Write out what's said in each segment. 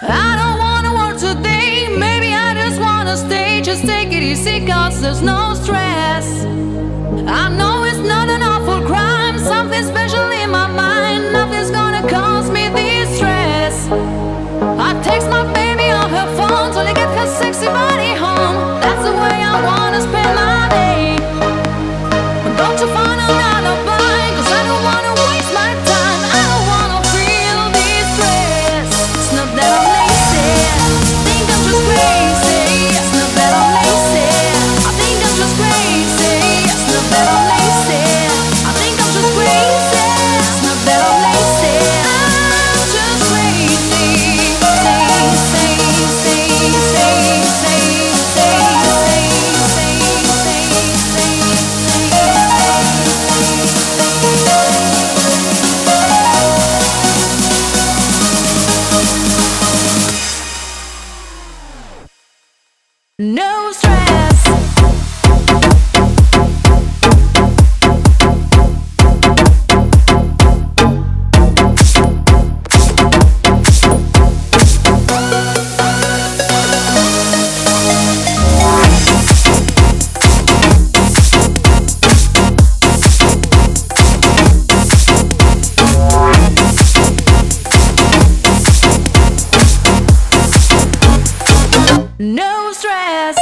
I don't wanna work today, maybe I just wanna stay. Just take it easy, cause there's no stress. I know it's not an awful crime, something special in my mind. Nothing's gonna cause me this stress. I text my baby on her phone till I get her sexy body home. That's the way I wanna spend my day. Don't you find an alibi, cause I don't wanna waste my time. I don't wanna feel this stress. It's not that I'm lazy, think I'm just crazy. It's not that I'm lazy, I think I'm just crazy. It's not that I'm lazy, I think I'm just crazy. It's not that I'm lazy, I'm just crazy. No stress. No stress.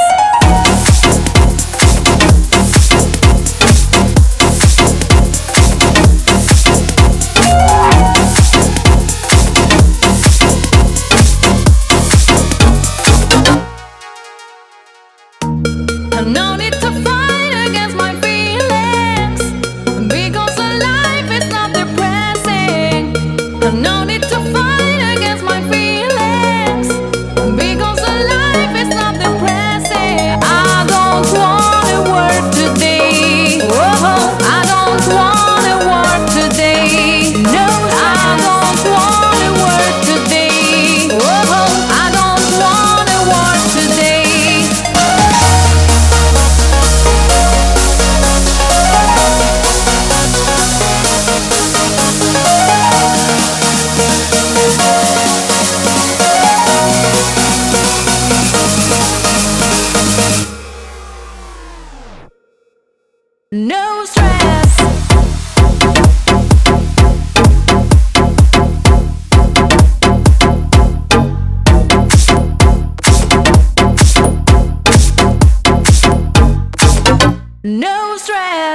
No need to fight against my feelings, because life is not depressing. No need to fight against my feelings, because life is not depressing. I don't wanna work today. Whoa, I don't wanna work today. No, I don't wanna work today. Whoa, I don't wanna work today. No stress. No stress.